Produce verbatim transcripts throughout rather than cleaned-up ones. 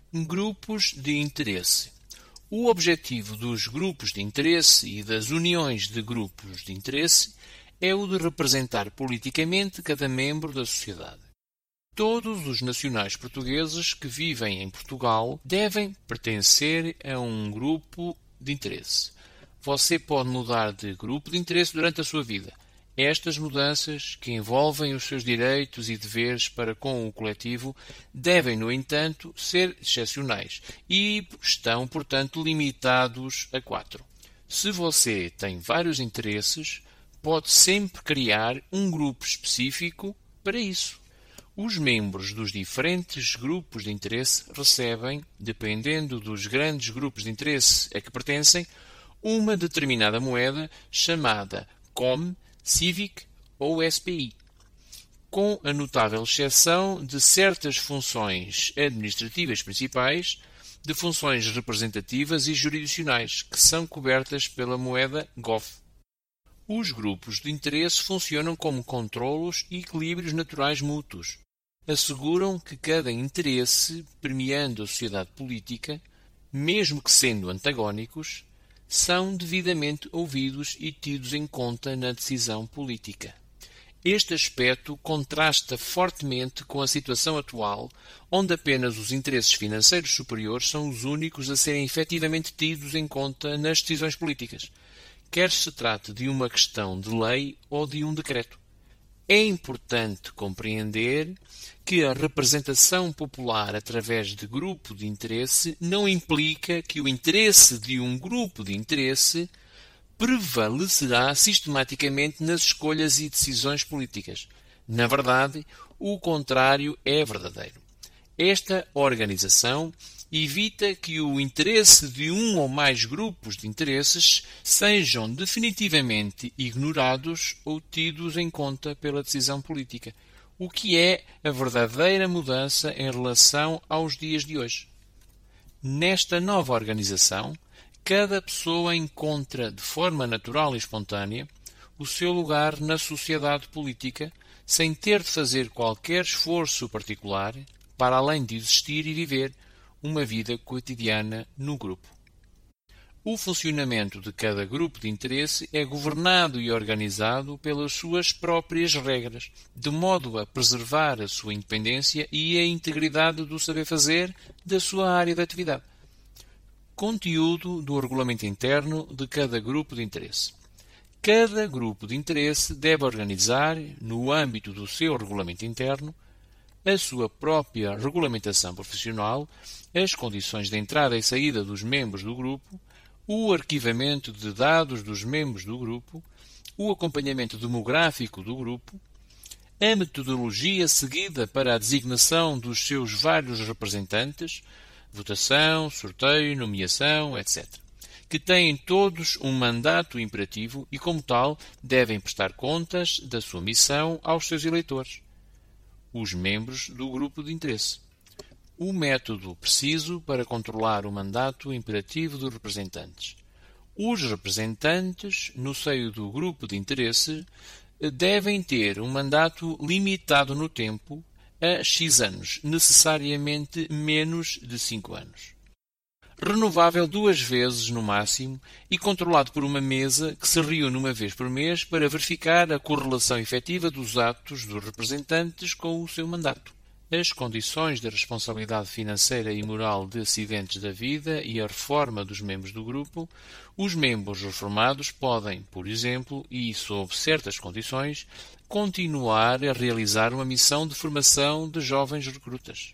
Grupos de interesse. O objetivo dos grupos de interesse e das uniões de grupos de interesse é o de representar politicamente cada membro da sociedade. Todos os nacionais portugueses que vivem em Portugal devem pertencer a um grupo de interesse. Você pode mudar de grupo de interesse durante a sua vida. Estas mudanças, que envolvem os seus direitos e deveres para com o coletivo, devem, no entanto, ser excepcionais e estão, portanto, limitados a quatro. Se você tem vários interesses, pode sempre criar um grupo específico para isso. Os membros dos diferentes grupos de interesse recebem, dependendo dos grandes grupos de interesse a que pertencem, uma determinada moeda chamada C O M, Civic ou S P I, com a notável exceção de certas funções administrativas principais, de funções representativas e jurisdicionais, que são cobertas pela moeda G O F. Os grupos de interesse funcionam como controlos e equilíbrios naturais mútuos. Asseguram que cada interesse, permeando a sociedade política, mesmo que sendo antagónicos, são devidamente ouvidos e tidos em conta na decisão política. Este aspecto contrasta fortemente com a situação atual, onde apenas os interesses financeiros superiores são os únicos a serem efetivamente tidos em conta nas decisões políticas, quer se trate de uma questão de lei ou de um decreto. É importante compreender que a representação popular através de grupo de interesse não implica que o interesse de um grupo de interesse prevalecerá sistematicamente nas escolhas e decisões políticas. Na verdade, o contrário é verdadeiro. Esta organização evita que o interesse de um ou mais grupos de interesses sejam definitivamente ignorados ou tidos em conta pela decisão política, o que é a verdadeira mudança em relação aos dias de hoje. Nesta nova organização, cada pessoa encontra de forma natural e espontânea o seu lugar na sociedade política, sem ter de fazer qualquer esforço particular para além de existir e viver uma vida cotidiana no grupo. O funcionamento de cada grupo de interesse é governado e organizado pelas suas próprias regras, de modo a preservar a sua independência e a integridade do saber-fazer da sua área de atividade. Conteúdo do regulamento interno de cada grupo de interesse. Cada grupo de interesse deve organizar, no âmbito do seu regulamento interno, a sua própria regulamentação profissional, as condições de entrada e saída dos membros do grupo, o arquivamento de dados dos membros do grupo, o acompanhamento demográfico do grupo, a metodologia seguida para a designação dos seus vários representantes, votação, sorteio, nomeação, etcétera, que têm todos um mandato imperativo e, como tal, devem prestar contas da sua missão aos seus eleitores, os membros do grupo de interesse. O método preciso para controlar o mandato imperativo dos representantes. Os representantes, no seio do grupo de interesse, devem ter um mandato limitado no tempo a X anos, necessariamente menos de cinco anos. Renovável duas vezes no máximo e controlado por uma mesa que se reúne uma vez por mês para verificar a correlação efetiva dos atos dos representantes com o seu mandato. As condições de responsabilidade financeira e moral de acidentes da vida e a reforma dos membros do grupo. Os membros reformados podem, por exemplo, e sob certas condições, continuar a realizar uma missão de formação de jovens recrutas.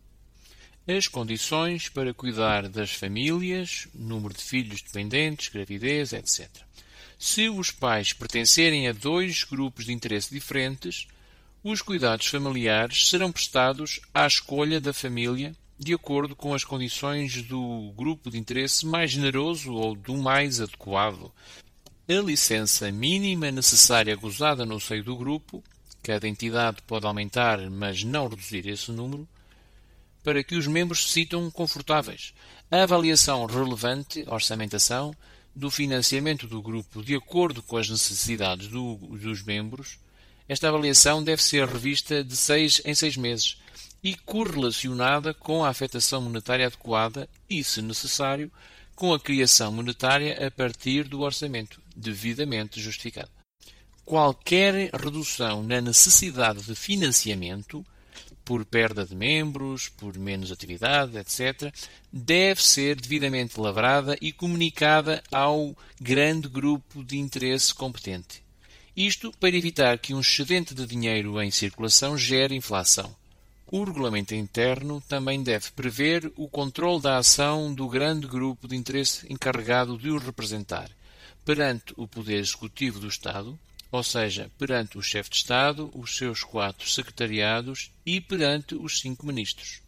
As condições para cuidar das famílias, número de filhos dependentes, gravidez, etcétera. Se os pais pertencerem a dois grupos de interesse diferentes, os cuidados familiares serão prestados à escolha da família de acordo com as condições do grupo de interesse mais generoso ou do mais adequado. A licença mínima necessária gozada no seio do grupo, cada entidade pode aumentar, mas não reduzir esse número, para que os membros se sintam confortáveis. A avaliação relevante, orçamentação, do financiamento do grupo de acordo com as necessidades do, dos membros. Esta avaliação deve ser revista de seis em seis meses e correlacionada com a afetação monetária adequada e, se necessário, com a criação monetária a partir do orçamento, devidamente justificado. Qualquer redução na necessidade de financiamento, por perda de membros, por menos atividade, etcétera, deve ser devidamente lavrada e comunicada ao grande grupo de interesse competente. Isto para evitar que um excedente de dinheiro em circulação gere inflação. O regulamento interno também deve prever o controle da ação do grande grupo de interesse encarregado de o representar perante o Poder Executivo do Estado, ou seja, perante o chefe de Estado, os seus quatro secretariados e perante os cinco ministros.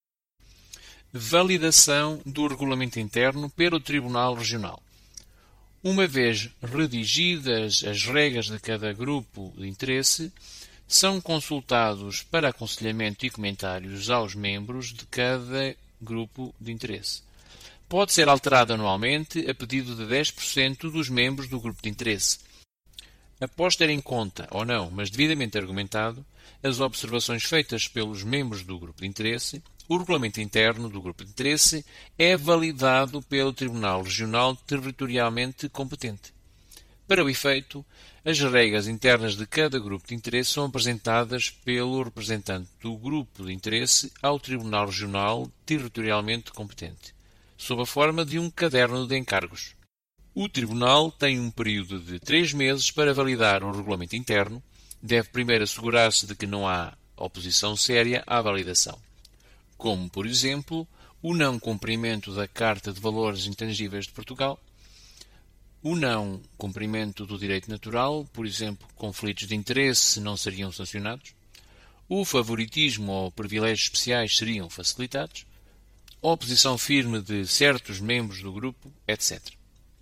Validação do regulamento interno pelo Tribunal Regional. Uma vez redigidas as regras de cada grupo de interesse, são consultados para aconselhamento e comentários aos membros de cada grupo de interesse. Pode ser alterada anualmente a pedido de dez por cento dos membros do grupo de interesse. Após ter em conta, ou não, mas devidamente argumentado, as observações feitas pelos membros do grupo de interesse, o regulamento interno do grupo de interesse é validado pelo Tribunal Regional territorialmente competente. Para o efeito, as regras internas de cada grupo de interesse são apresentadas pelo representante do grupo de interesse ao Tribunal Regional territorialmente competente, sob a forma de um caderno de encargos. O Tribunal tem um período de três meses para validar o regulamento interno. Deve primeiro assegurar-se de que não há oposição séria à validação, como, por exemplo, o não cumprimento da Carta de Valores Intangíveis de Portugal, o não cumprimento do direito natural, por exemplo, conflitos de interesse não seriam sancionados, o favoritismo ou privilégios especiais seriam facilitados, a oposição firme de certos membros do grupo, etcétera.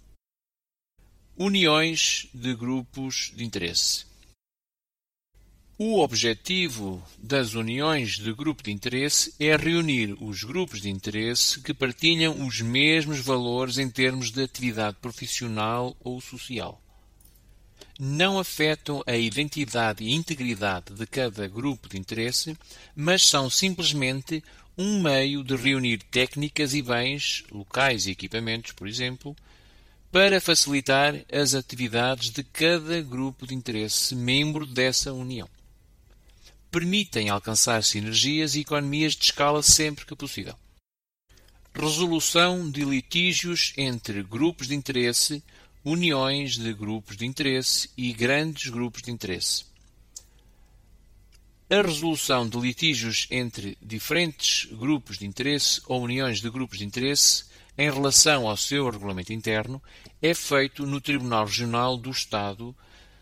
Uniões de grupos de interesse. O objetivo das uniões de grupo de interesse é reunir os grupos de interesse que partilham os mesmos valores em termos de atividade profissional ou social. Não afetam a identidade e integridade de cada grupo de interesse, mas são simplesmente um meio de reunir técnicas e bens, locais e equipamentos, por exemplo, para facilitar as atividades de cada grupo de interesse membro dessa união. Permitem alcançar sinergias e economias de escala sempre que possível. Resolução de litígios entre grupos de interesse, uniões de grupos de interesse e grandes grupos de interesse. A resolução de litígios entre diferentes grupos de interesse ou uniões de grupos de interesse em relação ao seu regulamento interno é feito no Tribunal Regional do Estado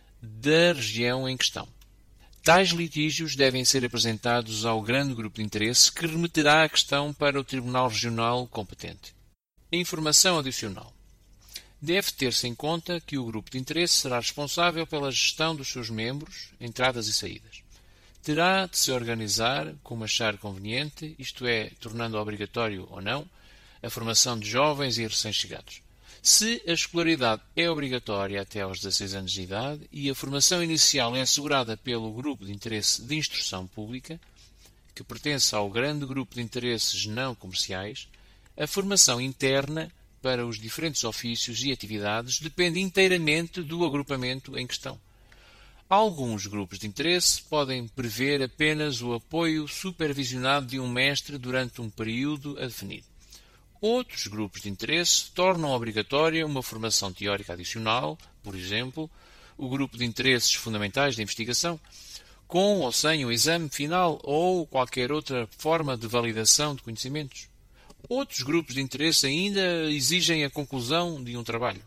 da região em questão. Tais litígios devem ser apresentados ao grande grupo de interesse que remeterá a questão para o Tribunal Regional competente. Informação adicional. Deve ter-se em conta que o grupo de interesse será responsável pela gestão dos seus membros, entradas e saídas. Terá de se organizar como achar conveniente, isto é, tornando obrigatório ou não, a formação de jovens e recém-chegados. Se a escolaridade é obrigatória até aos dezasseis anos de idade e a formação inicial é assegurada pelo grupo de interesse de instrução pública, que pertence ao grande grupo de interesses não comerciais, a formação interna para os diferentes ofícios e atividades depende inteiramente do agrupamento em questão. Alguns grupos de interesse podem prever apenas o apoio supervisionado de um mestre durante um período a definir. Outros grupos de interesse tornam obrigatória uma formação teórica adicional, por exemplo, o grupo de interesses fundamentais de investigação, com ou sem um exame final ou qualquer outra forma de validação de conhecimentos. Outros grupos de interesse ainda exigem a conclusão de um trabalho.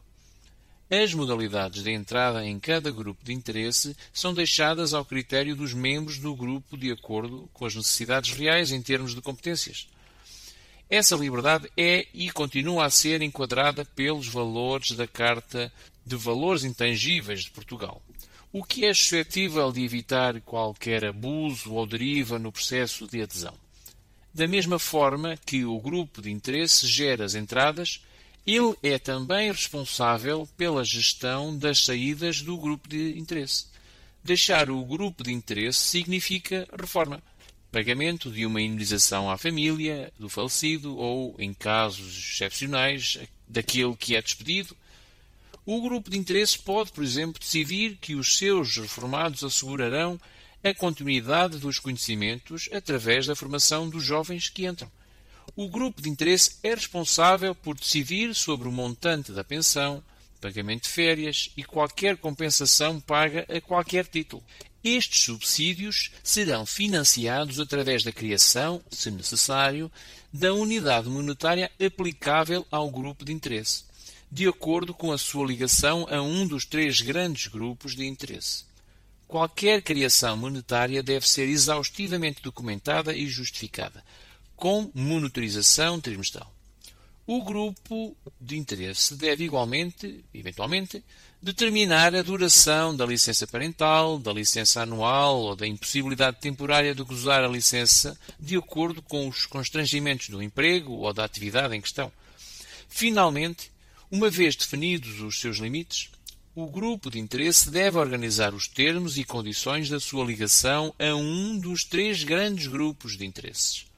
As modalidades de entrada em cada grupo de interesse são deixadas ao critério dos membros do grupo de acordo com as necessidades reais em termos de competências. Essa liberdade é e continua a ser enquadrada pelos valores da Carta de Valores Intangíveis de Portugal, o que é suscetível de evitar qualquer abuso ou deriva no processo de adesão. Da mesma forma que o grupo de interesse gera as entradas, ele é também responsável pela gestão das saídas do grupo de interesse. Deixar o grupo de interesse significa reforma. pagamento de uma indemnização à família do falecido ou, em casos excepcionais, daquele que é despedido. O grupo de interesse pode, por exemplo, decidir que os seus reformados assegurarão a continuidade dos conhecimentos através da formação dos jovens que entram. O grupo de interesse é responsável por decidir sobre o montante da pensão, pagamento de férias e qualquer compensação paga a qualquer título. Estes subsídios serão financiados através da criação, se necessário, da unidade monetária aplicável ao grupo de interesse, de acordo com a sua ligação a um dos três grandes grupos de interesse. Qualquer criação monetária deve ser exaustivamente documentada e justificada, com monitorização trimestral. O grupo de interesse deve igualmente, eventualmente, determinar a duração da licença parental, da licença anual ou da impossibilidade temporária de gozar a licença de acordo com os constrangimentos do emprego ou da atividade em questão. Finalmente, uma vez definidos os seus limites, o grupo de interesse deve organizar os termos e condições da sua ligação a um dos três grandes grupos de interesses.